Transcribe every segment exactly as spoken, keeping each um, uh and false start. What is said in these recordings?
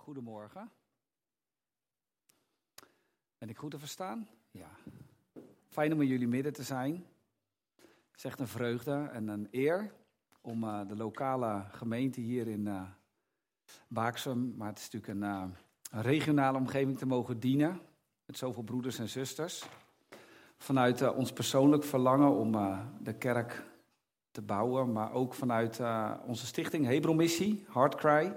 Goedemorgen. Ben ik goed te verstaan? Ja. Fijn om in jullie midden te zijn. Het is echt een vreugde en een eer om uh, de lokale gemeente hier in uh, Baaksum, maar het is natuurlijk een, uh, een regionale omgeving, te mogen dienen. Met zoveel broeders en zusters. Vanuit uh, ons persoonlijk verlangen om uh, de kerk te bouwen, maar ook vanuit uh, onze stichting Hebron-missie, Heartcry.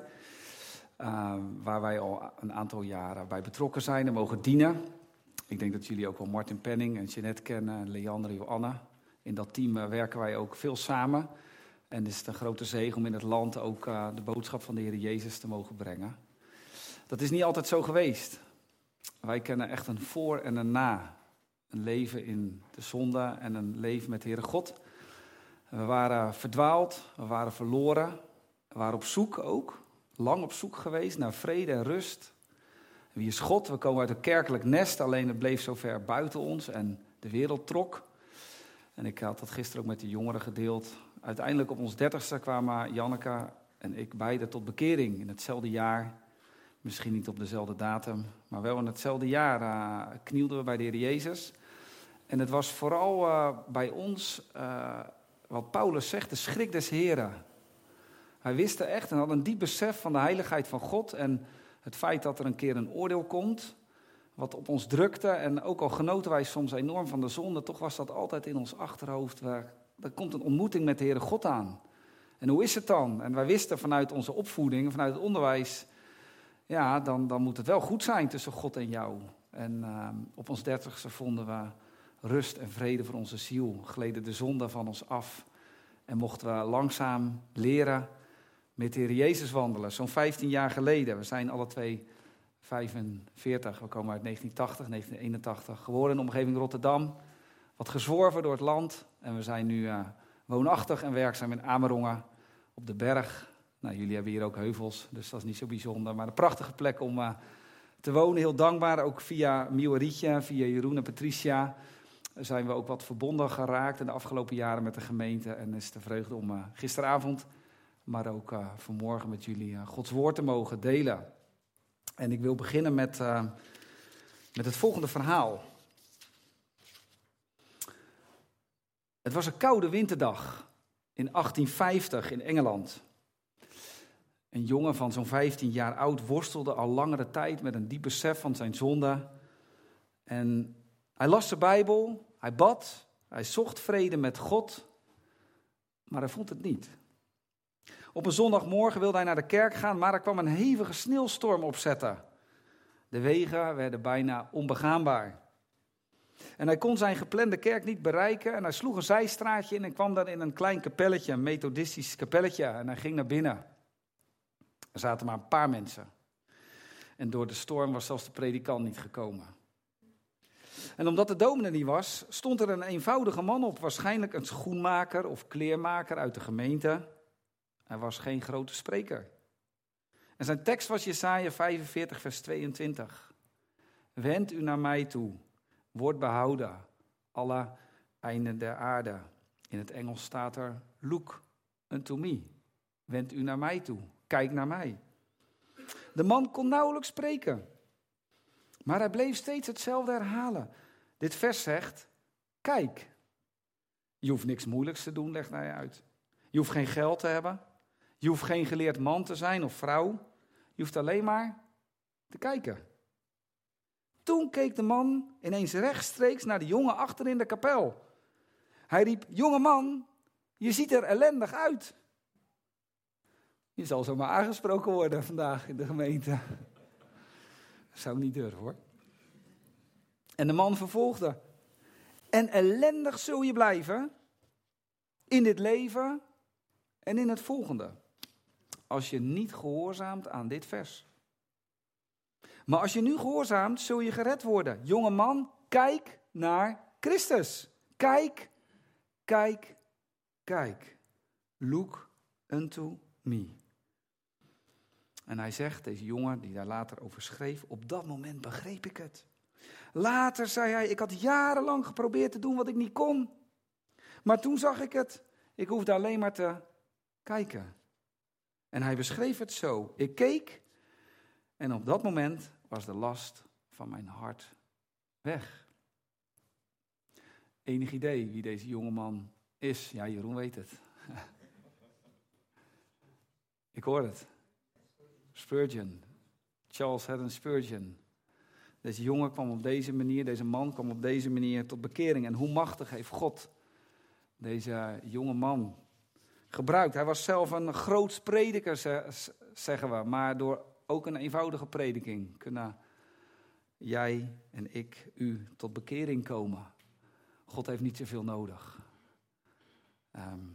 Uh, waar wij al een aantal jaren bij betrokken zijn en mogen dienen. Ik denk dat jullie ook wel Martin Penning en Jeanette kennen, en Leander en Joanna. In dat team uh, werken wij ook veel samen. En is het een grote zegen om in het land ook uh, de boodschap van de Heer Jezus te mogen brengen. Dat is niet altijd zo geweest. Wij kennen echt een voor en een na. Een leven in de zonde en een leven met de Heere God. We waren verdwaald, we waren verloren, we waren op zoek ook. Lang op zoek geweest naar vrede en rust. Wie is God? We komen uit een kerkelijk nest, alleen het bleef zo ver buiten ons en de wereld trok. En ik had dat gisteren ook met de jongeren gedeeld. Uiteindelijk op ons dertigste kwamen Janneke en ik beide tot bekering in hetzelfde jaar. Misschien niet op dezelfde datum, maar wel in hetzelfde jaar uh, knielden we bij de Heer Jezus. En het was vooral uh, bij ons, uh, wat Paulus zegt, de schrik des Heren. Wij wisten echt en hadden een diep besef van de heiligheid van God en het feit dat er een keer een oordeel komt, wat op ons drukte. En ook al genoten wij soms enorm van de zonde, toch was dat altijd in ons achterhoofd. Waar, er komt een ontmoeting met de Heere God aan. En hoe is het dan? En wij wisten vanuit onze opvoeding, vanuit het onderwijs, ja, dan, dan moet het wel goed zijn tussen God en jou. En uh, op ons dertigste vonden we rust en vrede voor onze ziel, gleden de zonde van ons af en mochten we langzaam leren met de Heer Jezus wandelen, zo'n vijftien jaar geleden. We zijn alle twee vijfenveertig, we komen uit negentien tachtig, negentien eenentachtig, geboren in de omgeving Rotterdam. Wat gezworven door het land en we zijn nu uh, woonachtig en werkzaam in Amerongen op de berg. Nou, jullie hebben hier ook heuvels, dus dat is niet zo bijzonder, maar een prachtige plek om uh, te wonen. Heel dankbaar, ook via Mieuw en Rietje, via Jeroen en Patricia zijn we ook wat verbonden geraakt in de afgelopen jaren met de gemeente. En is de vreugde om uh, gisteravond, maar ook uh, vanmorgen met jullie uh, Gods woord te mogen delen. En ik wil beginnen met, uh, met het volgende verhaal. Het was een koude winterdag in achttien vijftig in Engeland. Een jongen van zo'n vijftien jaar oud worstelde al langere tijd met een diep besef van zijn zonde. En hij las de Bijbel, hij bad, hij zocht vrede met God, maar hij vond het niet. Op een zondagmorgen wilde hij naar de kerk gaan, maar er kwam een hevige sneeuwstorm opzetten. De wegen werden bijna onbegaanbaar. En hij kon zijn geplande kerk niet bereiken en hij sloeg een zijstraatje in en kwam dan in een klein kapelletje, een methodistisch kapelletje. En hij ging naar binnen. Er zaten maar een paar mensen. En door de storm was zelfs de predikant niet gekomen. En omdat de dominee niet was, stond er een eenvoudige man op, waarschijnlijk een schoenmaker of kleermaker uit de gemeente. Hij was geen grote spreker. En zijn tekst was Jesaja vijfenveertig, vers tweeëntwintig. Wend u naar mij toe, word behouden, alle einden der aarde. In het Engels staat er, look unto me. Wend u naar mij toe, kijk naar mij. De man kon nauwelijks spreken, maar hij bleef steeds hetzelfde herhalen. Dit vers zegt, kijk. Je hoeft niks moeilijks te doen, legt hij uit. Je hoeft geen geld te hebben. Je hoeft geen geleerd man te zijn of vrouw. Je hoeft alleen maar te kijken. Toen keek de man ineens rechtstreeks naar de jongen achter in de kapel. Hij riep, jonge man, je ziet er ellendig uit. Je zal zomaar aangesproken worden vandaag in de gemeente. Dat zou ik niet durven hoor. En de man vervolgde. En ellendig zul je blijven in dit leven en in het volgende. Als je niet gehoorzaamt aan dit vers. Maar als je nu gehoorzaamt, zul je gered worden. Jonge man, kijk naar Christus. Kijk, kijk, kijk. Look unto me. En hij zegt, deze jongen die daar later over schreef, op dat moment begreep ik het. Later zei hij, ik had jarenlang geprobeerd te doen wat ik niet kon. Maar toen zag ik het. Ik hoefde alleen maar te kijken. En hij beschreef het zo. Ik keek En op dat moment was de last van mijn hart weg. Enig idee wie deze jongeman is? Ja, Jeroen weet het. Ik hoor het. Spurgeon. Charles Haddon Spurgeon. Deze jongen kwam op deze manier, deze man kwam op deze manier tot bekering. En hoe machtig heeft God deze jonge man gebruikt. Hij was zelf een groot prediker, zeggen we. Maar door ook een eenvoudige prediking kunnen jij en ik, u, tot bekering komen. God heeft niet zoveel nodig. Um,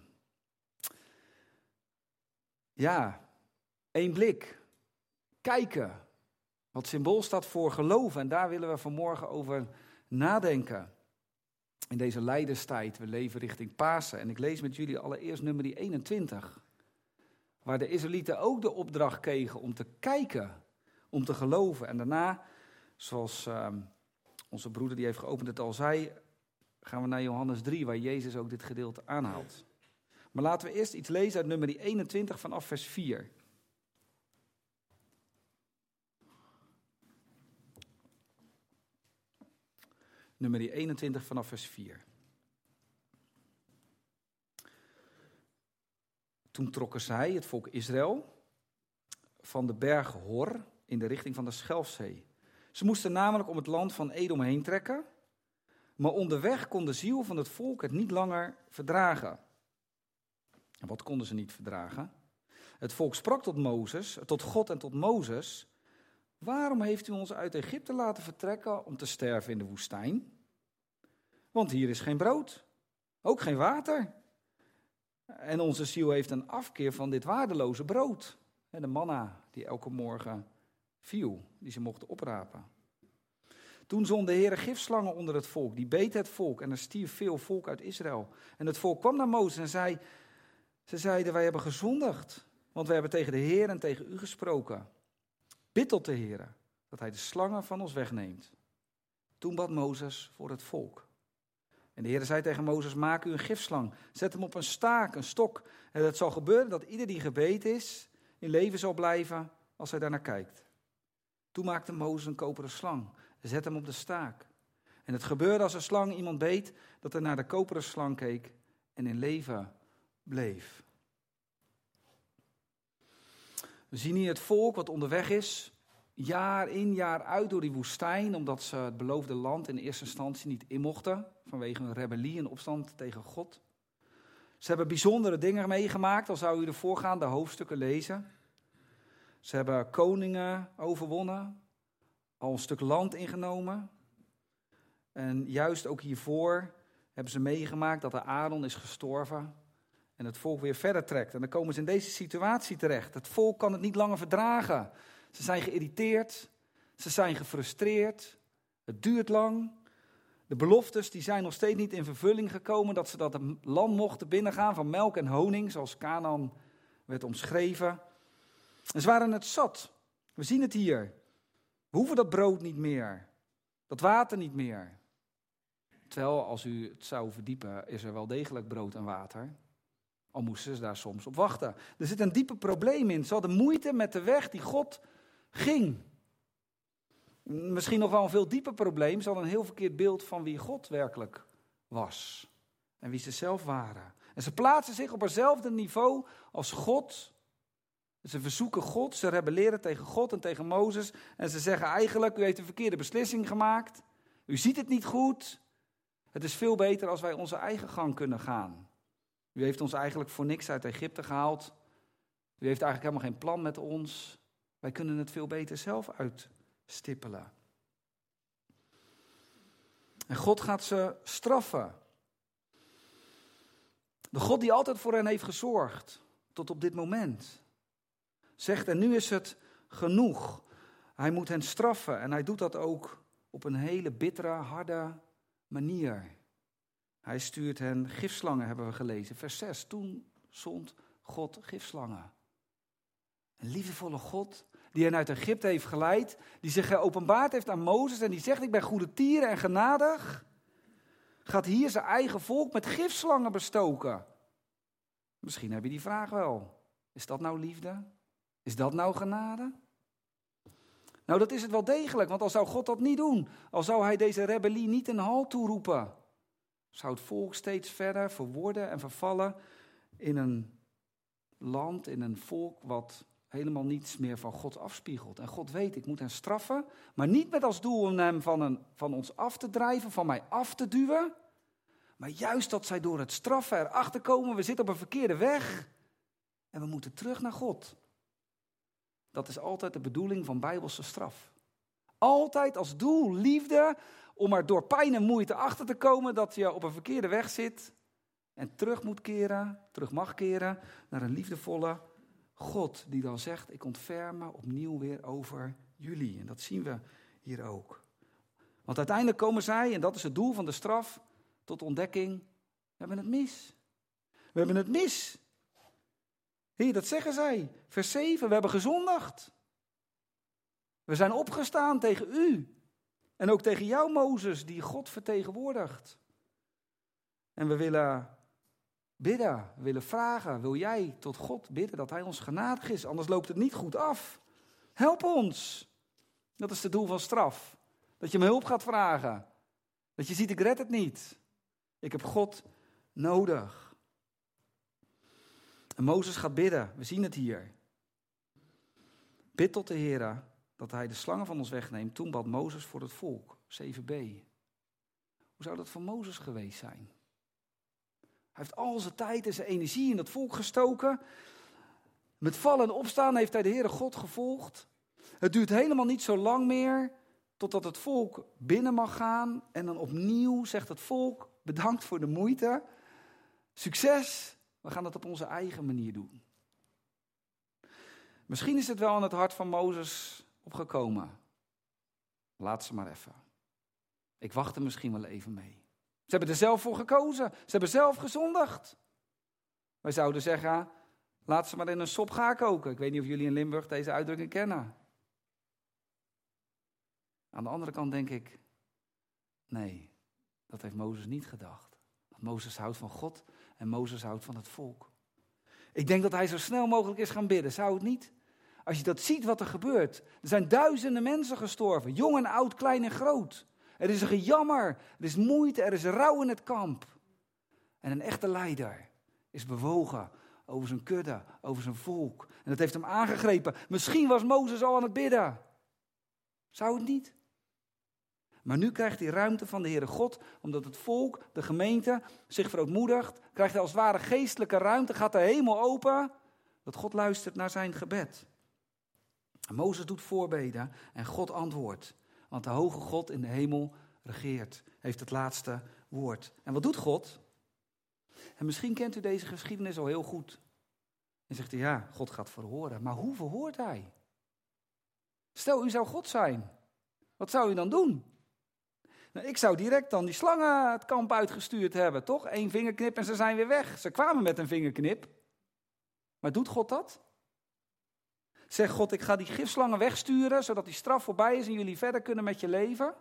ja, één blik. Kijken. Wat symbool staat voor geloven. En daar willen we vanmorgen over nadenken. In deze lijdenstijd. We leven richting Pasen. En ik lees met jullie allereerst nummer eenentwintig. Waar de Israëlieten ook de opdracht kregen om te kijken. Om te geloven. En daarna, zoals um, onze broeder die heeft geopend het al zei, gaan we naar Johannes drie, waar Jezus ook dit gedeelte aanhaalt. Maar laten we eerst iets lezen uit nummer eenentwintig vanaf vers vier. Nummer eenentwintig vanaf vers vier. Toen trokken zij, het volk Israël, van de berg Hor in de richting van de Schelfzee. Ze moesten namelijk om het land van Edom heen trekken, maar onderweg kon de ziel van het volk het niet langer verdragen. En wat konden ze niet verdragen? Het volk sprak tot Mozes, tot God en tot Mozes: waarom heeft u ons uit Egypte laten vertrekken om te sterven in de woestijn? Want hier is geen brood, ook geen water. En onze ziel heeft een afkeer van dit waardeloze brood. En de manna die elke morgen viel, die ze mochten oprapen. Toen zond de Heere gifslangen onder het volk, die beten het volk en er stierf veel volk uit Israël. En het volk kwam naar Mozes en zei, ze zeiden: wij hebben gezondigd, want wij hebben tegen de Heer en tegen u gesproken. Bid tot de Heere, dat hij de slangen van ons wegneemt. Toen bad Mozes voor het volk. En de Heere zei tegen Mozes: maak u een gifslang, zet hem op een staak, een stok. En het zal gebeuren dat ieder die gebeten is, in leven zal blijven als hij daarnaar kijkt. Toen maakte Mozes een koperen slang en zette hem op de staak. En het gebeurde als een slang iemand beet, dat hij naar de koperen slang keek en in leven bleef. We zien hier het volk wat onderweg is, jaar in jaar uit door die woestijn, omdat ze het beloofde land in eerste instantie niet in mochten, vanwege een rebellie en opstand tegen God. Ze hebben bijzondere dingen meegemaakt, al zou u de voorgaande hoofdstukken lezen. Ze hebben koningen overwonnen, al een stuk land ingenomen. En juist ook hiervoor hebben ze meegemaakt dat de Aaron is gestorven en het volk weer verder trekt. En dan komen ze in deze situatie terecht. Het volk kan het niet langer verdragen. Ze zijn geïrriteerd, ze zijn gefrustreerd, het duurt lang. De beloftes die zijn nog steeds niet in vervulling gekomen, dat ze dat land mochten binnengaan van melk en honing, zoals Canaan werd omschreven. En ze waren het zat. We zien het hier. We hoeven dat brood niet meer, dat water niet meer. Terwijl, als u het zou verdiepen, is er wel degelijk brood en water. Al moesten ze daar soms op wachten. Er zit een diepe probleem in. Ze hadden moeite met de weg die God ging. Misschien nog wel een veel dieper probleem. Ze hadden een heel verkeerd beeld van wie God werkelijk was. En wie ze zelf waren. En ze plaatsen zich op hetzelfde niveau als God. Ze verzoeken God, ze rebelleren tegen God en tegen Mozes. En ze zeggen eigenlijk: u heeft een verkeerde beslissing gemaakt. U ziet het niet goed. Het is veel beter als wij onze eigen gang kunnen gaan. U heeft ons eigenlijk voor niks uit Egypte gehaald. U heeft eigenlijk helemaal geen plan met ons. Wij kunnen het veel beter zelf uitstippelen. En God gaat ze straffen. De God die altijd voor hen heeft gezorgd, tot op dit moment, zegt: en nu is het genoeg. Hij moet hen straffen en hij doet dat ook op een hele bittere, harde manier. Hij stuurt hen gifslangen, hebben we gelezen. Vers zes, toen zond God gifslangen. Een liefdevolle God die hen uit Egypte heeft geleid, die zich geopenbaard heeft aan Mozes en die zegt: ik ben goedertieren en genadig, gaat hier zijn eigen volk met gifslangen bestoken. Misschien heb je die vraag wel. Is dat nou liefde? Is dat nou genade? Nou, dat is het wel degelijk, want al zou God dat niet doen, al zou hij deze rebellie niet een halt toeroepen, zou het volk steeds verder verworden en vervallen in een land, in een volk wat helemaal niets meer van God afspiegelt. En God weet, ik moet hen straffen, maar niet met als doel om hem van, een, van ons af te drijven, van mij af te duwen, maar juist dat zij door het straffen erachter komen, we zitten op een verkeerde weg en we moeten terug naar God. Dat is altijd de bedoeling van bijbelse straf. Altijd als doel liefde, om er door pijn en moeite achter te komen dat je op een verkeerde weg zit en terug moet keren, terug mag keren naar een liefdevolle God die dan zegt, ik ontferm opnieuw weer over jullie. En dat zien we hier ook. Want uiteindelijk komen zij, en dat is het doel van de straf, tot ontdekking, we hebben het mis. We hebben het mis. Heer, dat zeggen zij. Vers zeven, we hebben gezondigd. We zijn opgestaan tegen u. En ook tegen jou, Mozes, die God vertegenwoordigt. En we willen bidden, we willen vragen. Wil jij tot God bidden dat hij ons genadig is? Anders loopt het niet goed af. Help ons. Dat is het doel van straf. Dat je me hulp gaat vragen. Dat je ziet, ik red het niet. Ik heb God nodig. En Mozes gaat bidden. We zien het hier. Bid tot de Heer dat hij de slangen van ons wegneemt. Toen bad Mozes voor het volk. zeven b. Hoe zou dat voor Mozes geweest zijn? Hij heeft al zijn tijd en zijn energie in het volk gestoken. Met vallen en opstaan heeft hij de Heere God gevolgd. Het duurt helemaal niet zo lang meer totdat het volk binnen mag gaan. En dan opnieuw zegt het volk, bedankt voor de moeite. Succes, we gaan het op onze eigen manier doen. Misschien is het wel aan het hart van Mozes opgekomen. Laat ze maar even. Ik wacht er misschien wel even mee. Ze hebben er zelf voor gekozen. Ze hebben zelf gezondigd. Wij zouden zeggen, laat ze maar in een sop gaan koken. Ik weet niet of jullie in Limburg deze uitdrukking kennen. Aan de andere kant denk ik, nee, dat heeft Mozes niet gedacht. Want Mozes houdt van God en Mozes houdt van het volk. Ik denk dat hij zo snel mogelijk is gaan bidden, zou het niet? Als je dat ziet wat er gebeurt. Er zijn duizenden mensen gestorven, jong en oud, klein en groot. Er is een gejammer, er is moeite, er is rouw in het kamp. En een echte leider is bewogen over zijn kudde, over zijn volk. En dat heeft hem aangegrepen. Misschien was Mozes al aan het bidden. Zou het niet? Maar nu krijgt hij ruimte van de Heere God, omdat het volk, de gemeente, zich verootmoedigt. Krijgt hij als het ware geestelijke ruimte, gaat de hemel open, dat God luistert naar zijn gebed. En Mozes doet voorbeden en God antwoordt. Want de hoge God in de hemel regeert, heeft het laatste woord. En wat doet God? En misschien kent u deze geschiedenis al heel goed. En zegt u, ja, God gaat verhoren. Maar hoe verhoort hij? Stel, u zou God zijn. Wat zou u dan doen? Nou, ik zou direct dan die slangen het kamp uitgestuurd hebben, toch? Eén vingerknip en ze zijn weer weg. Ze kwamen met een vingerknip. Maar doet God dat? Zegt God, ik ga die gifslangen wegsturen, zodat die straf voorbij is en jullie verder kunnen met je leven?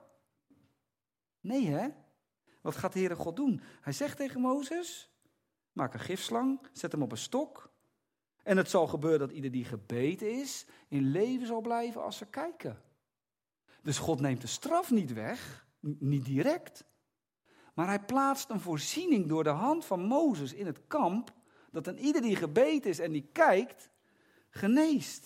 Nee, hè? Wat gaat de Heere God doen? Hij zegt tegen Mozes, maak een gifslang, zet hem op een stok. En het zal gebeuren dat ieder die gebeten is, in leven zal blijven als ze kijken. Dus God neemt de straf niet weg, niet direct. Maar hij plaatst een voorziening door de hand van Mozes in het kamp, dat een ieder die gebeten is en die kijkt, geneest.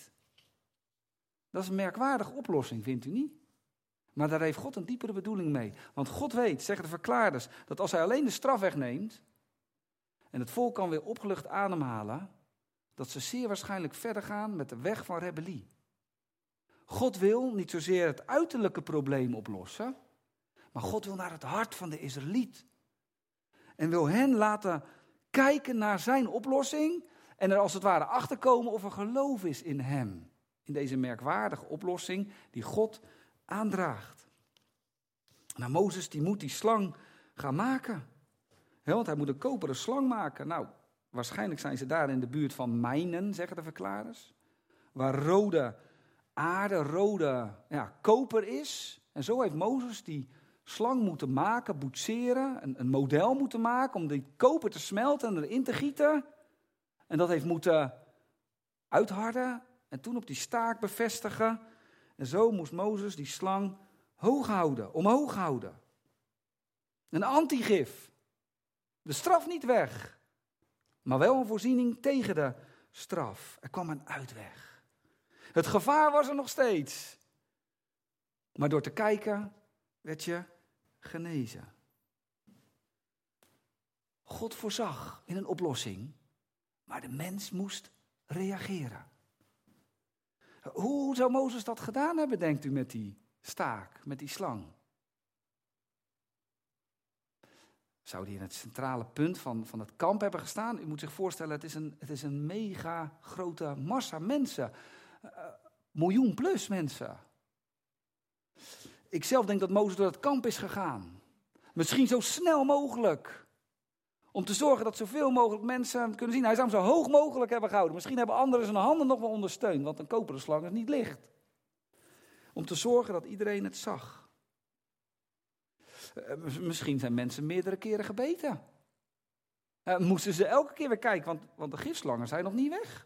Dat is een merkwaardige oplossing, vindt u niet? Maar daar heeft God een diepere bedoeling mee. Want God weet, zeggen de verklaarders, dat als hij alleen de straf wegneemt en het volk kan weer opgelucht ademhalen, dat ze zeer waarschijnlijk verder gaan met de weg van rebellie. God wil niet zozeer het uiterlijke probleem oplossen, maar God wil naar het hart van de Israëliet. En wil hen laten kijken naar zijn oplossing en er als het ware achterkomen of er geloof is in hem. In deze merkwaardige oplossing die God aandraagt. Nou, Mozes die moet die slang gaan maken. He, want hij moet een koperen slang maken. Nou, waarschijnlijk zijn ze daar in de buurt van mijnen, zeggen de verklaarders. Waar rode aarde, rode ja, koper is. En zo heeft Mozes die slang moeten maken, boetseren. Een, een model moeten maken om die koper te smelten en erin te gieten. En dat heeft moeten uitharden. En toen op die staak bevestigen. En zo moest Mozes die slang hoog houden, omhoog houden. Een antigif. De straf niet weg, maar wel een voorziening tegen de straf. Er kwam een uitweg. Het gevaar was er nog steeds. Maar door te kijken werd je genezen. God voorzag in een oplossing, maar de mens moest reageren. Hoe zou Mozes dat gedaan hebben, denkt u, met die staak, met die slang? Zou die in het centrale punt van, van het kamp hebben gestaan? U moet zich voorstellen, het is een, het is een mega grote massa mensen. Uh, miljoen plus mensen. Ik zelf denk dat Mozes door het kamp is gegaan. Misschien zo snel mogelijk. Om te zorgen dat zoveel mogelijk mensen kunnen zien. Hij zou hem zo hoog mogelijk hebben gehouden. Misschien hebben anderen zijn handen nog wel ondersteund. Want een koperen slang is niet licht. Om te zorgen dat iedereen het zag. Uh, misschien zijn mensen meerdere keren gebeten. Uh, moesten ze elke keer weer kijken. Want, want de gifslangen zijn nog niet weg.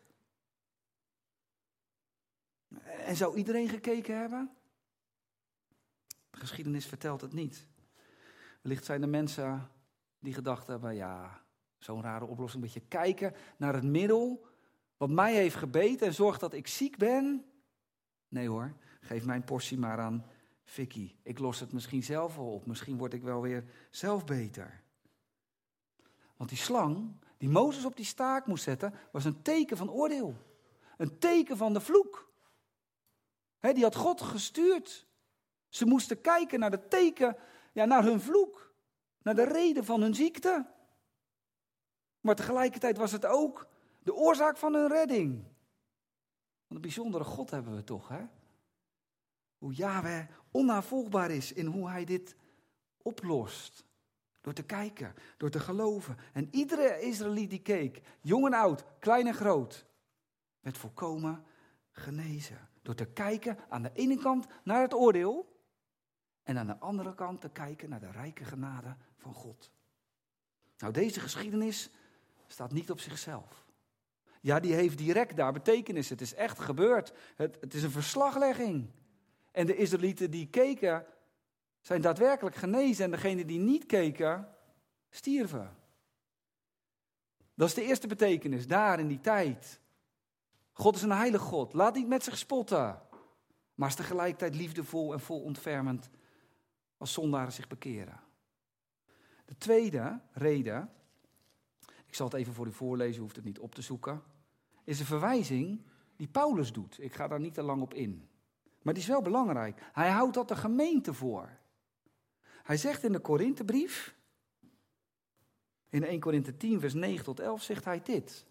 En zou iedereen gekeken hebben? De geschiedenis vertelt het niet. Wellicht zijn er mensen die gedacht hebben, ja, zo'n rare oplossing, een beetje kijken naar het middel wat mij heeft gebeten en zorgt dat ik ziek ben. Nee hoor, geef mijn portie maar aan Vicky. Ik los het misschien zelf wel op, misschien word ik wel weer zelf beter. Want die slang, die Mozes op die staak moest zetten, was een teken van oordeel. Een teken van de vloek. He, die had God gestuurd. Ze moesten kijken naar de teken, ja, naar hun vloek. Naar de reden van hun ziekte. Maar tegelijkertijd was het ook de oorzaak van hun redding. Wat een bijzondere God hebben we toch, hè? Hoe Yahweh onnavolgbaar is in hoe hij dit oplost. Door te kijken, door te geloven. En iedere Israëliet die keek, jong en oud, klein en groot, werd volkomen genezen. Door te kijken aan de ene kant naar het oordeel. En aan de andere kant te kijken naar de rijke genade van God. Nou, deze geschiedenis staat niet op zichzelf. Ja, die heeft direct daar betekenis. Het is echt gebeurd. Het, het is een verslaglegging. En de Israëlieten die keken, zijn daadwerkelijk genezen. En degenen die niet keken, stierven. Dat is de eerste betekenis, daar in die tijd. God is een heilig God. Laat niet met zich spotten. Maar is tegelijkertijd liefdevol en vol ontfermend als zondaren zich bekeren. De tweede reden, ik zal het even voor u voorlezen, u hoeft het niet op te zoeken, is een verwijzing die Paulus doet. Ik ga daar niet te lang op in. Maar die is wel belangrijk. Hij houdt dat de gemeente voor. Hij zegt in de Korinthebrief, in eerste Korinthe tien vers negen tot elf, zegt hij dit.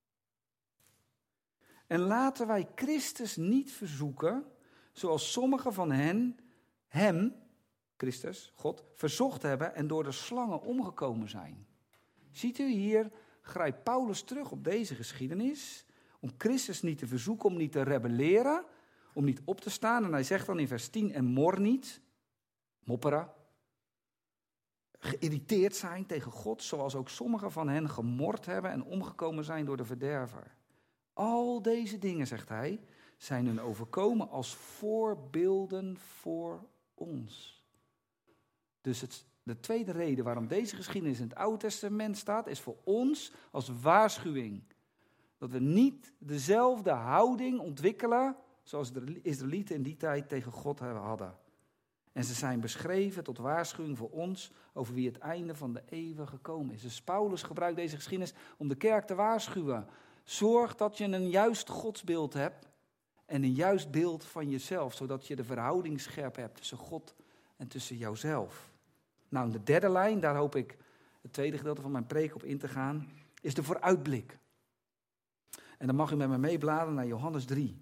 En laten wij Christus niet verzoeken, zoals sommigen van hen hem, Christus, God, verzocht hebben en door de slangen omgekomen zijn. Ziet u, hier grijpt Paulus terug op deze geschiedenis, om Christus niet te verzoeken, om niet te rebelleren, om niet op te staan. En hij zegt dan in vers tien, en mor niet, mopperen, geïrriteerd zijn tegen God, zoals ook sommigen van hen gemord hebben en omgekomen zijn door de verderver. Al deze dingen, zegt hij, zijn hun overkomen als voorbeelden voor ons. Dus het, de tweede reden waarom deze geschiedenis in het Oude Testament staat, is voor ons als waarschuwing. Dat we niet dezelfde houding ontwikkelen zoals de Israëlieten in die tijd tegen God hadden. En ze zijn beschreven tot waarschuwing voor ons over wie het einde van de eeuwen gekomen is. Dus Paulus gebruikt deze geschiedenis om de kerk te waarschuwen. Zorg dat je een juist godsbeeld hebt en een juist beeld van jezelf, zodat je de verhouding scherp hebt tussen God en tussen jouzelf. Nou, de derde lijn, daar hoop ik het tweede gedeelte van mijn preek op in te gaan, is de vooruitblik. En dan mag u met me meebladeren naar Johannes drie.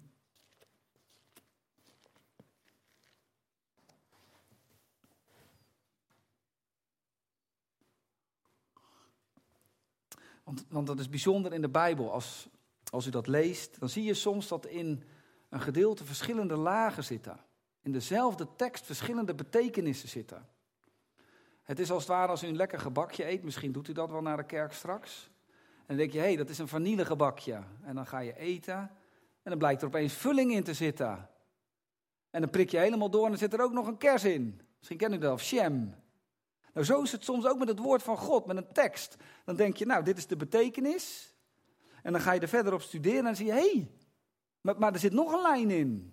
Want, want dat is bijzonder in de Bijbel. Als, als u dat leest, dan zie je soms dat in een gedeelte verschillende lagen zitten. In dezelfde tekst verschillende betekenissen zitten. Het is als het ware als u een lekker gebakje eet. Misschien doet u dat wel naar de kerk straks. En dan denk je, hé, hey, dat is een vanillegebakje. En dan ga je eten en dan blijkt er opeens vulling in te zitten. En dan prik je helemaal door en dan zit er ook nog een kers in. Misschien ken ik dat, of Shem. Nou, zo is het soms ook met het woord van God, met een tekst. Dan denk je, nou, dit is de betekenis. En dan ga je er verder op studeren en dan zie je, hé, hey, maar, maar er zit nog een lijn in.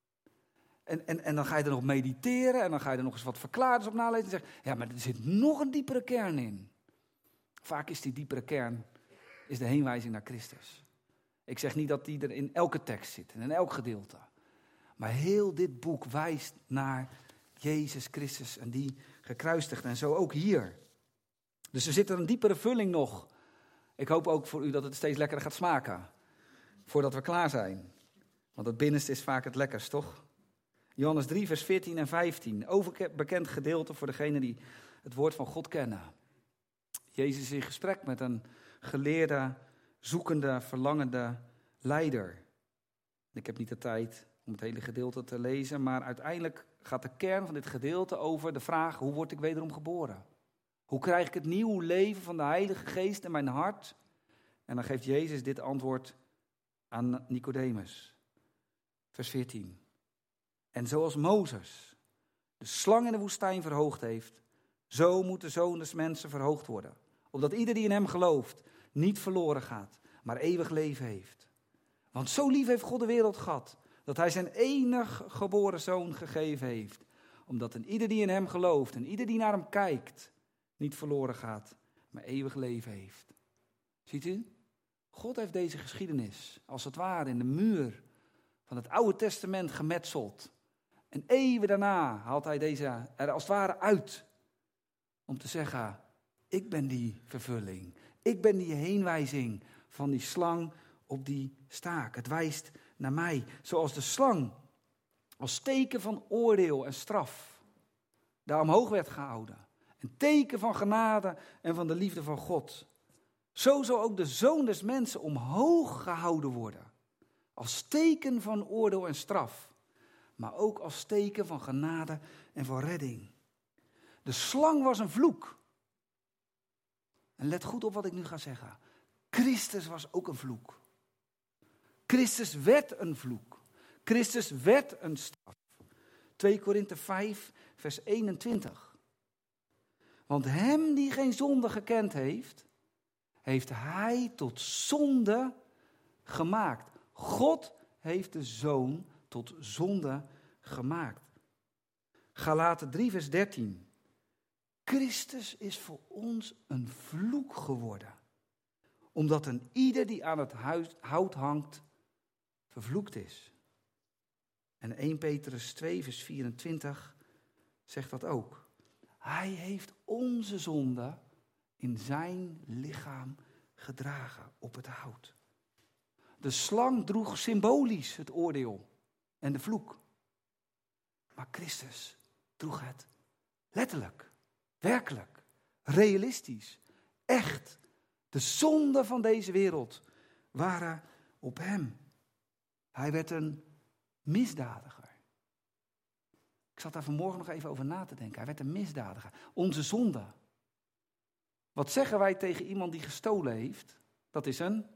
En, en, en dan ga je er nog mediteren en dan ga je er nog eens wat verklaarders op nalezen. En zeggen, ja, maar er zit nog een diepere kern in. Vaak is die diepere kern is de heenwijzing naar Christus. Ik zeg niet dat die er in elke tekst zit en in elk gedeelte. Maar heel dit boek wijst naar Jezus Christus en die gekruisigd. En zo ook hier. Dus er zit er een diepere vulling nog. Ik hoop ook voor u dat het steeds lekkerder gaat smaken. Voordat we klaar zijn. Want het binnenste is vaak het lekkerst, toch? Johannes drie, vers veertien en vijftien. Overbekend gedeelte voor degenen die het woord van God kennen. Jezus is in gesprek met een geleerde, zoekende, verlangende leider. Ik heb niet de tijd om het hele gedeelte te lezen, maar uiteindelijk gaat de kern van dit gedeelte over de vraag, hoe word ik wederom geboren? Hoe krijg ik het nieuwe leven van de Heilige Geest in mijn hart? En dan geeft Jezus dit antwoord aan Nicodemus. Vers veertien. En zoals Mozes de slang in de woestijn verhoogd heeft, zo moet de Zoon des Mensen verhoogd worden. Opdat ieder die in hem gelooft niet verloren gaat, maar eeuwig leven heeft. Want zo lief heeft God de wereld gehad, dat hij zijn enig geboren Zoon gegeven heeft. Omdat een ieder die in hem gelooft en ieder die naar hem kijkt, niet verloren gaat, maar eeuwig leven heeft. Ziet u? God heeft deze geschiedenis, als het ware, in de muur van het Oude Testament gemetseld. En eeuwen daarna haalt hij deze er als het ware uit. Om te zeggen, ik ben die vervulling. Ik ben die heenwijzing van die slang op die staak. Het wijst naar mij. Zoals de slang als teken van oordeel en straf daar omhoog werd gehouden. Een teken van genade en van de liefde van God. Zo zal ook de Zoon des Mensen omhoog gehouden worden. Als teken van oordeel en straf. Maar ook als teken van genade en van redding. De slang was een vloek. En let goed op wat ik nu ga zeggen. Christus was ook een vloek. Christus werd een vloek. Christus werd een straf. twee Korinthe vijf, vers eenentwintig. Want hem die geen zonde gekend heeft, heeft hij tot zonde gemaakt. God heeft de Zoon tot zonde gemaakt. Galaten drie, vers dertien. Christus is voor ons een vloek geworden. Omdat een ieder die aan het hout hangt, vervloekt is. En eerste Petrus twee, vers vierentwintig zegt dat ook. Hij heeft onze zonde in zijn lichaam gedragen op het hout. De slang droeg symbolisch het oordeel en de vloek. Maar Christus droeg het letterlijk, werkelijk, realistisch, echt. De zonden van deze wereld waren op hem. Hij werd een misdadiger. Ik zat daar vanmorgen nog even over na te denken. Hij werd een misdadiger. Onze zonde. Wat zeggen wij tegen iemand die gestolen heeft? Dat is een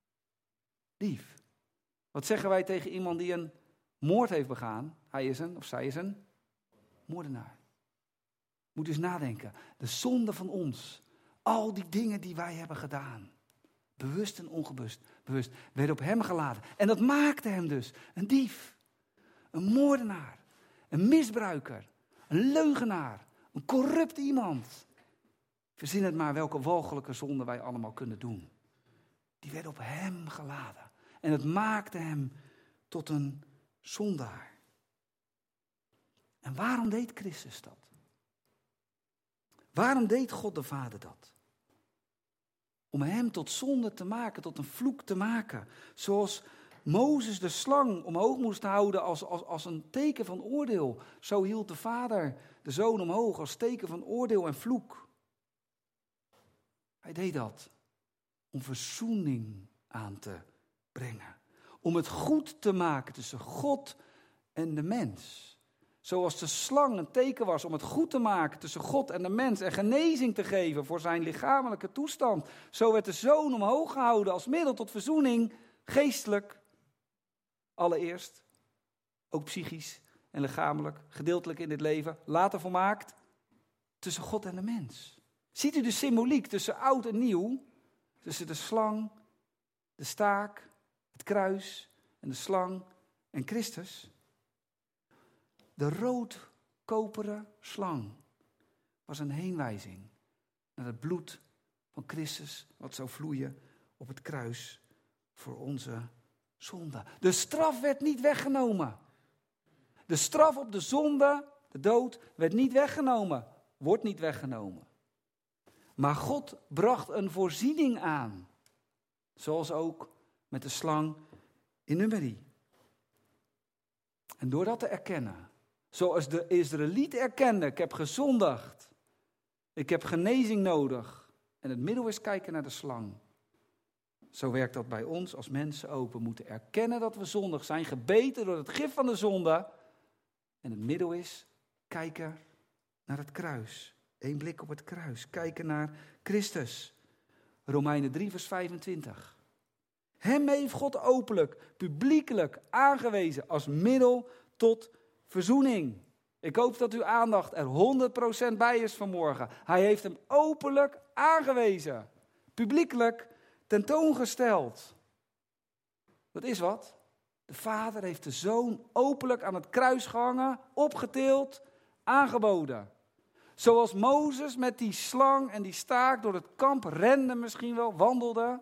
dief. Wat zeggen wij tegen iemand die een moord heeft begaan? Hij is een, of zij is een moordenaar. Moet dus nadenken. De zonde van ons. Al die dingen die wij hebben gedaan. Bewust en onbewust. Bewust. Werden op hem geladen. En dat maakte hem dus een dief. Een moordenaar. Een misbruiker. Een leugenaar. Een corrupt iemand. Verzin het maar welke walgelijke zonde wij allemaal kunnen doen. Die werden op hem geladen. En het maakte hem tot een zondaar. En waarom deed Christus dat? Waarom deed God de Vader dat? Om hem tot zonde te maken, tot een vloek te maken. Zoals Mozes de slang omhoog moest houden als, als, als een teken van oordeel. Zo hield de Vader de Zoon omhoog als teken van oordeel en vloek. Hij deed dat om verzoening aan te brengen. Om het goed te maken tussen God en de mens. Zoals de slang een teken was om het goed te maken tussen God en de mens en genezing te geven voor zijn lichamelijke toestand. Zo werd de Zoon omhoog gehouden als middel tot verzoening, geestelijk, allereerst, ook psychisch en lichamelijk, gedeeltelijk in dit leven, later volmaakt tussen God en de mens. Ziet u de symboliek tussen oud en nieuw? Tussen de slang, de staak, het kruis en de slang en Christus? De roodkoperen slang was een heenwijzing naar het bloed van Christus, wat zou vloeien op het kruis voor onze zonde. De straf werd niet weggenomen. De straf op de zonde, de dood, werd niet weggenomen. Wordt niet weggenomen. Maar God bracht een voorziening aan. Zoals ook met de slang in Numeri. En door dat te erkennen, zoals de Israëlieten erkenden, ik heb gezondigd. Ik heb genezing nodig. En het middel is kijken naar de slang. Zo werkt dat bij ons als mensen ook. We moeten erkennen dat we zondig zijn, gebeten door het gif van de zonde. En het middel is kijken naar het kruis. Eén blik op het kruis. Kijken naar Christus. Romeinen drie vers vijfentwintig. Hem heeft God openlijk, publiekelijk aangewezen als middel tot verzoening. Ik hoop dat uw aandacht er honderd procent bij is vanmorgen. Hij heeft hem openlijk aangewezen. Publiekelijk tentoongesteld. Dat is wat. De Vader heeft de Zoon openlijk aan het kruis gehangen, opgetild, aangeboden. Zoals Mozes met die slang en die staak door het kamp rende misschien wel, wandelde.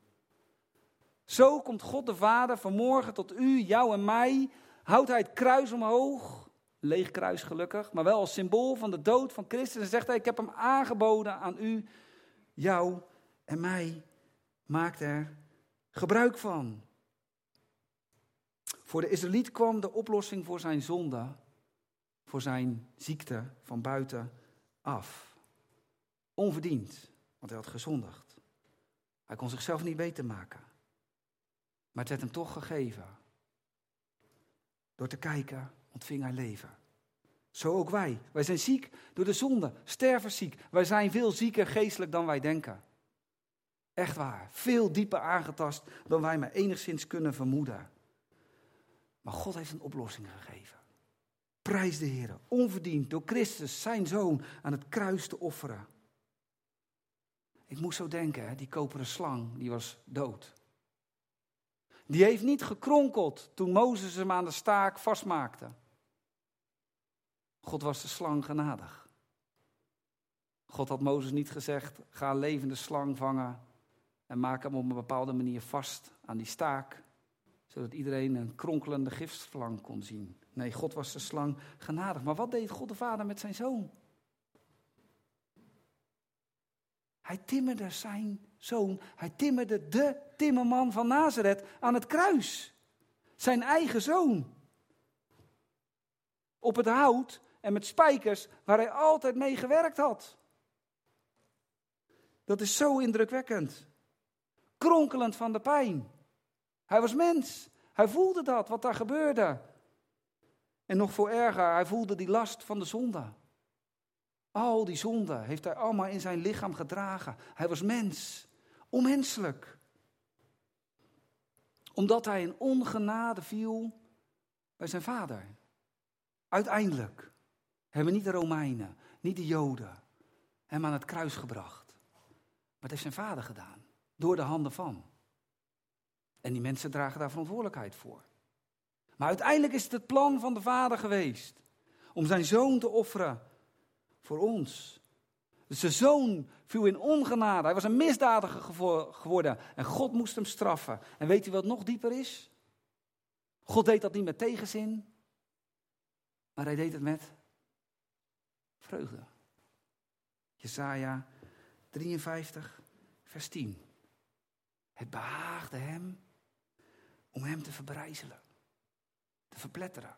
Zo komt God de Vader vanmorgen tot u, jou en mij. Houdt hij het kruis omhoog. Leeg kruis gelukkig, maar wel als symbool van de dood van Christus. En zegt hij, ik heb hem aangeboden aan u, jou en mij. Maakt er gebruik van. Voor de Israëliet kwam de oplossing voor zijn zonde, voor zijn ziekte van buiten af. Onverdiend, want hij had gezondigd. Hij kon zichzelf niet beter maken. Maar het werd hem toch gegeven. Door te kijken ontving hij leven. Zo ook wij. Wij zijn ziek door de zonde, stervensziek. Wij zijn veel zieker geestelijk dan wij denken. Echt waar, veel dieper aangetast dan wij maar enigszins kunnen vermoeden. Maar God heeft een oplossing gegeven. Prijs de Heer, onverdiend door Christus, zijn Zoon, aan het kruis te offeren. Ik moest zo denken, hè, die koperen slang, die was dood. Die heeft niet gekronkeld toen Mozes hem aan de staak vastmaakte. God was de slang genadig. God had Mozes niet gezegd, ga een levende slang vangen en maak hem op een bepaalde manier vast aan die staak, zodat iedereen een kronkelende gifslang kon zien. Nee, God was de slang genadig. Maar wat deed God de Vader met zijn Zoon? Hij timmerde zijn Zoon, hij timmerde de timmerman van Nazareth aan het kruis. Zijn eigen Zoon. Op het hout en met spijkers waar hij altijd mee gewerkt had. Dat is zo indrukwekkend. Kronkelend van de pijn. Hij was mens. Hij voelde dat, wat daar gebeurde. En nog veel erger, hij voelde die last van de zonde. Al die zonde heeft hij allemaal in zijn lichaam gedragen. Hij was mens. Onmenselijk. Omdat hij in ongenade viel bij zijn vader. Uiteindelijk hebben niet de Romeinen, niet de Joden hem aan het kruis gebracht. Maar het heeft zijn vader gedaan. Door de handen van. En die mensen dragen daar verantwoordelijkheid voor. Maar uiteindelijk is het het plan van de Vader geweest. Om zijn Zoon te offeren voor ons. Dus de Zoon viel in ongenade. Hij was een misdadiger geworden. En God moest hem straffen. En weet u wat nog dieper is? God deed dat niet met tegenzin. Maar hij deed het met vreugde. Jesaja drieënvijftig, vers tien. Het behaagde hem om hem te verbrijzelen. Te verpletteren.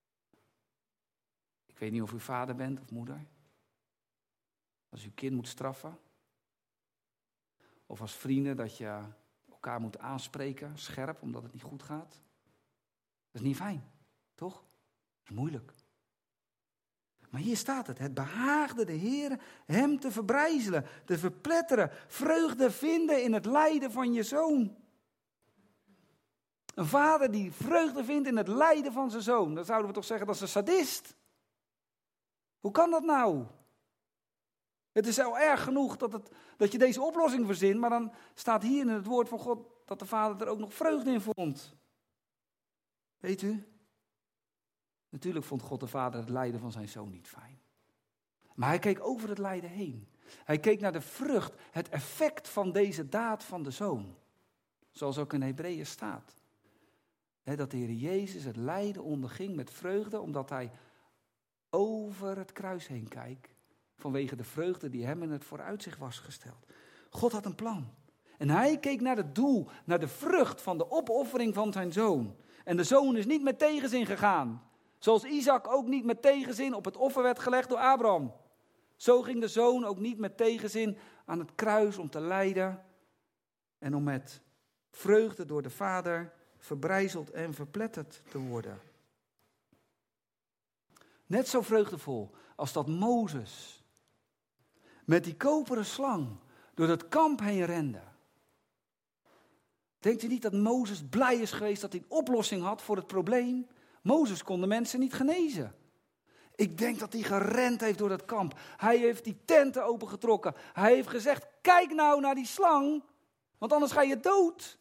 Ik weet niet of u vader bent of moeder. Als u kind moet straffen. Of als vrienden dat je elkaar moet aanspreken, scherp, omdat het niet goed gaat. Dat is niet fijn, toch? Dat is moeilijk. Maar hier staat het. Het behaagde de Heer hem te verbrijzelen, te verpletteren. Vreugde vinden in het lijden van je zoon. Een vader die vreugde vindt in het lijden van zijn zoon. Dan zouden we toch zeggen, dat is een sadist. Hoe kan dat nou? Het is al erg genoeg dat, het, dat je deze oplossing verzint, maar dan staat hier in het woord van God dat de vader er ook nog vreugde in vond. Weet u? Natuurlijk vond God de vader het lijden van zijn zoon niet fijn. Maar hij keek over het lijden heen. Hij keek naar de vrucht, het effect van deze daad van de zoon. Zoals ook in Hebreeën staat. He, dat de Heer Jezus het lijden onderging met vreugde, omdat hij over het kruis heen kijkt. Vanwege de vreugde die hem in het vooruitzicht was gesteld. God had een plan. En hij keek naar het doel, naar de vrucht van de opoffering van zijn zoon. En de zoon is niet met tegenzin gegaan. Zoals Isaac ook niet met tegenzin op het offer werd gelegd door Abraham. Zo ging de zoon ook niet met tegenzin aan het kruis om te lijden. En om met vreugde door de vader verbrijzeld en verpletterd te worden. Net zo vreugdevol als dat Mozes met die koperen slang door dat kamp heen rende. Denkt u niet dat Mozes blij is geweest dat hij een oplossing had voor het probleem? Mozes kon de mensen niet genezen. Ik denk dat hij gerend heeft door dat kamp. Hij heeft die tenten opengetrokken. Hij heeft gezegd, kijk nou naar die slang, want anders ga je dood.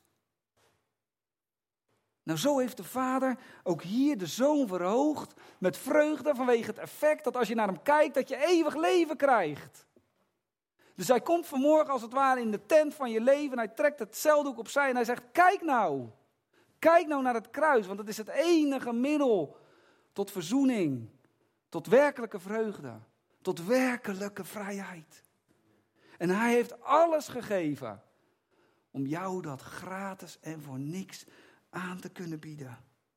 Nou, zo heeft de vader ook hier de zoon verhoogd met vreugde vanwege het effect dat als je naar hem kijkt, dat je eeuwig leven krijgt. Dus hij komt vanmorgen als het ware in de tent van je leven. Hij trekt het zeildoek opzij en hij zegt, kijk nou. Kijk nou naar het kruis, want het is het enige middel tot verzoening. Tot werkelijke vreugde. Tot werkelijke vrijheid. En hij heeft alles gegeven om jou dat gratis en voor niks aan te kunnen bieden.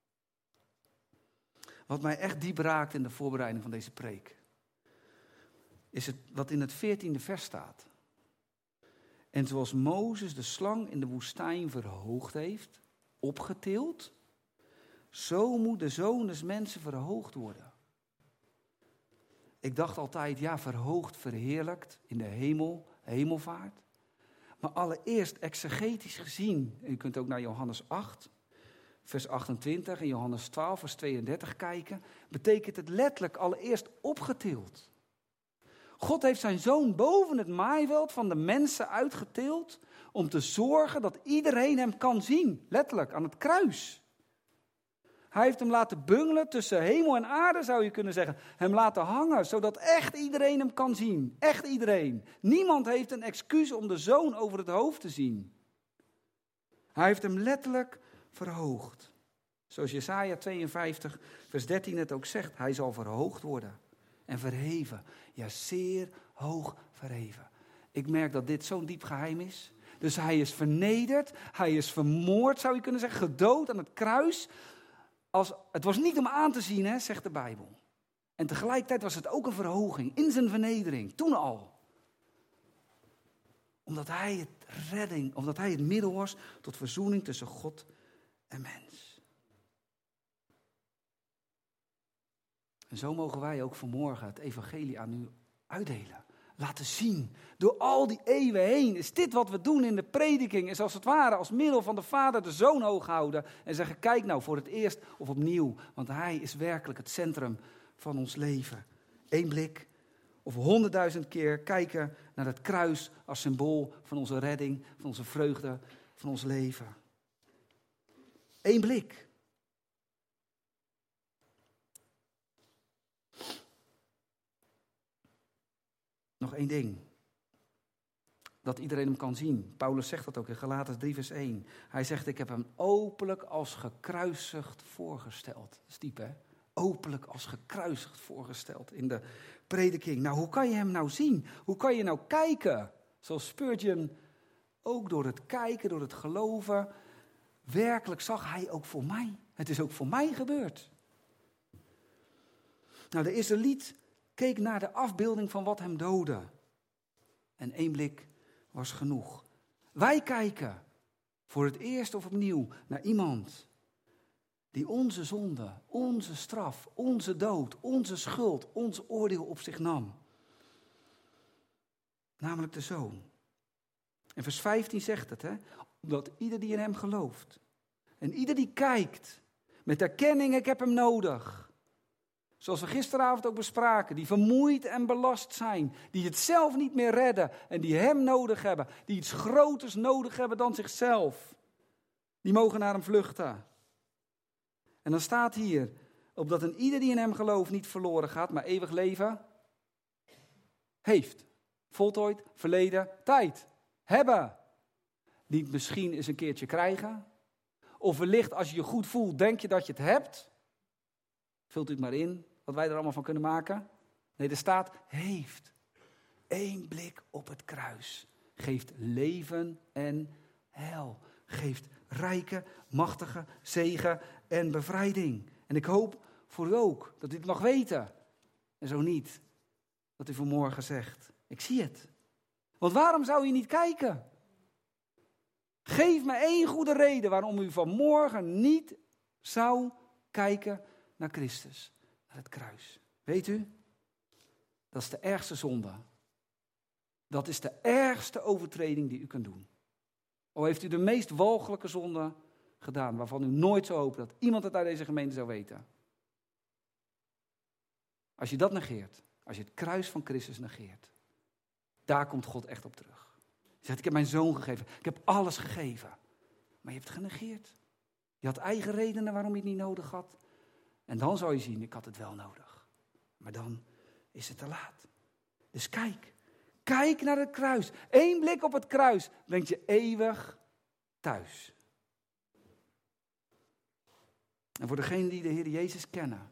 Wat mij echt diep raakt in de voorbereiding van deze preek, is het wat in het veertiende vers staat. En zoals Mozes de slang in de woestijn verhoogd heeft, opgetild, zo moet de zoon des mensen verhoogd worden. Ik dacht altijd, ja, verhoogd, verheerlijkt in de hemel, hemelvaart. Maar allereerst exegetisch gezien, en u kunt ook naar Johannes acht, vers achtentwintig en Johannes twaalf, vers tweeëndertig kijken, betekent het letterlijk allereerst opgetild. God heeft zijn zoon boven het maaiveld van de mensen uitgetild om te zorgen dat iedereen hem kan zien, letterlijk aan het kruis. Hij heeft hem laten bungelen tussen hemel en aarde, zou je kunnen zeggen. Hem laten hangen, zodat echt iedereen hem kan zien. Echt iedereen. Niemand heeft een excuus om de zoon over het hoofd te zien. Hij heeft hem letterlijk verhoogd. Zoals Jesaja tweeënvijftig, vers dertien het ook zegt. Hij zal verhoogd worden en verheven. Ja, zeer hoog verheven. Ik merk dat dit zo'n diep geheim is. Dus hij is vernederd, hij is vermoord, zou je kunnen zeggen, gedood aan het kruis. Als, het was niet om aan te zien, hè, zegt de Bijbel. En tegelijkertijd was het ook een verhoging in zijn vernedering, toen al. Omdat hij het redding, omdat hij het middel was tot verzoening tussen God en mens. En zo mogen wij ook vanmorgen het evangelie aan u uitdelen. Laten zien, door al die eeuwen heen, is dit wat we doen in de prediking. Is als het ware als middel van de Vader de Zoon hoog houden. En zeggen, kijk nou voor het eerst of opnieuw. Want hij is werkelijk het centrum van ons leven. Eén blik of honderdduizend keer kijken naar het kruis als symbool van onze redding, van onze vreugde, van ons leven. Eén blik. Nog één ding. Dat iedereen hem kan zien. Paulus zegt dat ook in Galaten drie vers één. Hij zegt, ik heb hem openlijk als gekruisigd voorgesteld. Dat is diep, hè? Openlijk als gekruisigd voorgesteld in de prediking. Nou, hoe kan je hem nou zien? Hoe kan je nou kijken? Zoals Spurgeon ook door het kijken, door het geloven, werkelijk zag hij ook voor mij. Het is ook voor mij gebeurd. Nou, de Israëliet keek naar de afbeelding van wat hem doodde. En één blik was genoeg. Wij kijken voor het eerst of opnieuw naar iemand die onze zonde, onze straf, onze dood, onze schuld, ons oordeel op zich nam. Namelijk de Zoon. En vers vijftien zegt het, hè? Omdat ieder die in hem gelooft. En ieder die kijkt met erkenning, ik heb hem nodig. Zoals we gisteravond ook bespraken, die vermoeid en belast zijn, die het zelf niet meer redden en die hem nodig hebben, die iets groters nodig hebben dan zichzelf. Die mogen naar hem vluchten. En dan staat hier, opdat een ieder die in hem gelooft niet verloren gaat, maar eeuwig leven heeft. Voltooid, verleden, tijd. Hebben. Niet misschien eens een keertje krijgen. Of wellicht als je je goed voelt, denk je dat je het hebt. Vult u het maar in, wat wij er allemaal van kunnen maken. Nee, er staat, heeft. Eén blik op het kruis. Geeft leven en heil. Geeft rijke, machtige zegen en bevrijding. En ik hoop voor u ook, dat u het mag weten. En zo niet, dat u vanmorgen zegt, ik zie het. Want waarom zou u niet kijken? Geef me één goede reden waarom u vanmorgen niet zou kijken naar Christus, naar het kruis. Weet u, dat is de ergste zonde. Dat is de ergste overtreding die u kunt doen. Al heeft u de meest walgelijke zonde gedaan, waarvan u nooit zou hopen dat iemand het uit deze gemeente zou weten. Als je dat negeert, als je het kruis van Christus negeert, daar komt God echt op terug. Je zegt, ik heb mijn zoon gegeven, ik heb alles gegeven. Maar je hebt het genegeerd. Je had eigen redenen waarom je het niet nodig had. En dan zou je zien, ik had het wel nodig. Maar dan is het te laat. Dus kijk, kijk naar het kruis. Eén blik op het kruis brengt je eeuwig thuis. En voor degenen die de Heer Jezus kennen,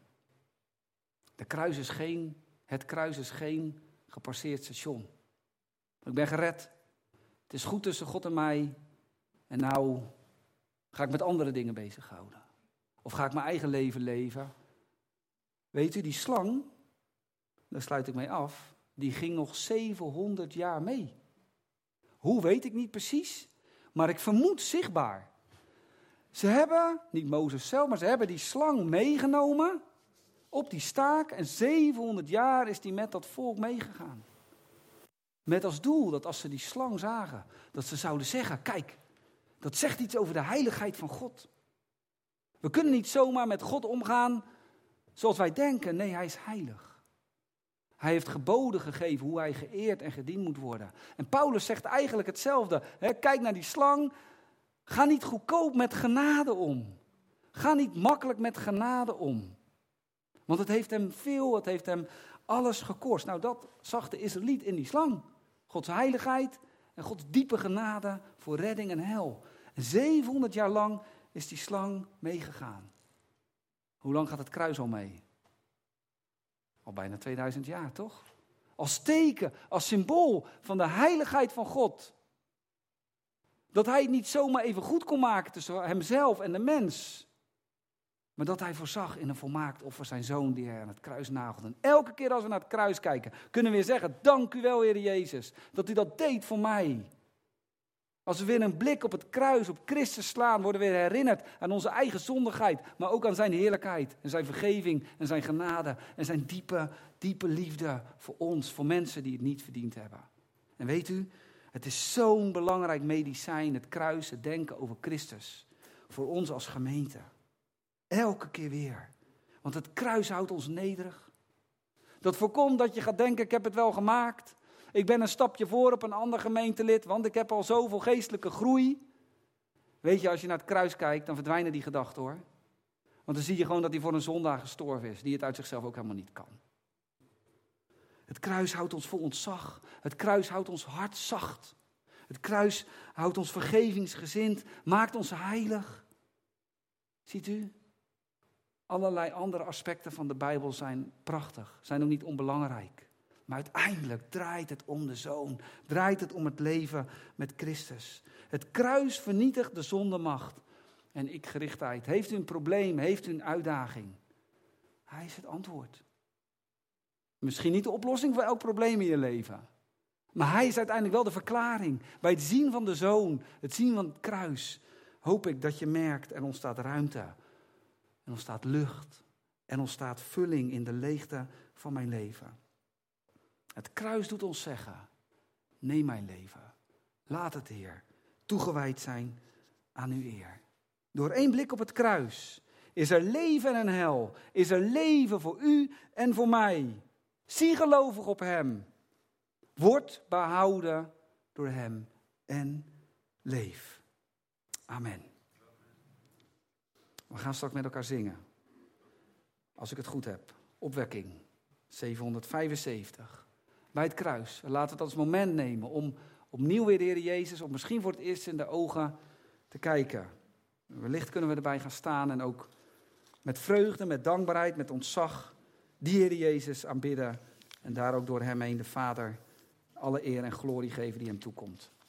de kruis is geen, het kruis is geen gepasseerd station. Ik ben gered. Het is goed tussen God en mij. En nou ga ik met andere dingen bezighouden. Of ga ik mijn eigen leven leven. Weet u, die slang, daar sluit ik mee af, die ging nog zevenhonderd jaar mee. Hoe weet ik niet precies, maar ik vermoed zichtbaar. Ze hebben, niet Mozes zelf, maar ze hebben die slang meegenomen op die staak. En zevenhonderd jaar is die met dat volk meegegaan. Met als doel dat als ze die slang zagen, dat ze zouden zeggen, kijk, dat zegt iets over de heiligheid van God. We kunnen niet zomaar met God omgaan zoals wij denken. Nee, hij is heilig. Hij heeft geboden gegeven hoe hij geëerd en gediend moet worden. En Paulus zegt eigenlijk hetzelfde. Hè? Kijk naar die slang. Ga niet goedkoop met genade om. Ga niet makkelijk met genade om. Want het heeft hem veel, het heeft hem alles gekost. Nou, dat zag de Israëliet in die slang. Gods heiligheid en Gods diepe genade voor redding en heil. En zevenhonderd jaar lang is die slang meegegaan. Hoe lang gaat het kruis al mee? Al bijna tweeduizend jaar, toch? Als teken, als symbool van de heiligheid van God. Dat hij het niet zomaar even goed kon maken tussen hemzelf en de mens. Maar dat hij voorzag in een volmaakt offer zijn zoon die hij aan het kruis nagelde. En elke keer als we naar het kruis kijken, kunnen we weer zeggen, dank u wel, Heer Jezus, dat u dat deed voor mij. Als we weer een blik op het kruis, op Christus slaan, worden we weer herinnerd aan onze eigen zondigheid, maar ook aan zijn heerlijkheid en zijn vergeving en zijn genade en zijn diepe, diepe liefde voor ons, voor mensen die het niet verdiend hebben. En weet u, het is zo'n belangrijk medicijn, het kruis, het denken over Christus, voor ons als gemeente. Elke keer weer. Want het kruis houdt ons nederig. Dat voorkomt dat je gaat denken, ik heb het wel gemaakt. Ik ben een stapje voor op een ander gemeentelid, want ik heb al zoveel geestelijke groei. Weet je, als je naar het kruis kijkt, dan verdwijnen die gedachten hoor. Want dan zie je gewoon dat hij voor een zondaar gestorven is, die het uit zichzelf ook helemaal niet kan. Het kruis houdt ons vol ontzag. Het kruis houdt ons hart zacht. Het kruis houdt ons vergevingsgezind, maakt ons heilig. Ziet u? Allerlei andere aspecten van de Bijbel zijn prachtig, zijn ook niet onbelangrijk. Maar uiteindelijk draait het om de Zoon, draait het om het leven met Christus. Het kruis vernietigt de zondemacht en ik-gerichtheid. Heeft u een probleem, heeft u een uitdaging? Hij is het antwoord. Misschien niet de oplossing voor elk probleem in je leven. Maar hij is uiteindelijk wel de verklaring. Bij het zien van de Zoon, het zien van het kruis, hoop ik dat je merkt, er ontstaat ruimte. Er ontstaat lucht. Er ontstaat vulling in de leegte van mijn leven. Het kruis doet ons zeggen, neem mijn leven. Laat het, Heer, toegewijd zijn aan uw eer. Door één blik op het kruis is er leven en hel. Is er leven voor u en voor mij. Zie gelovig op hem. Word behouden door hem en leef. Amen. We gaan straks met elkaar zingen. Als ik het goed heb. Opwekking zevenhonderdvijfenzeventig. Bij het kruis. Laten we het als moment nemen om opnieuw weer de Heer Jezus, of misschien voor het eerst in de ogen te kijken. Wellicht kunnen we erbij gaan staan en ook met vreugde, met dankbaarheid, met ontzag die Heer Jezus aanbidden. En daar ook door hem heen de Vader alle eer en glorie geven die hem toekomt.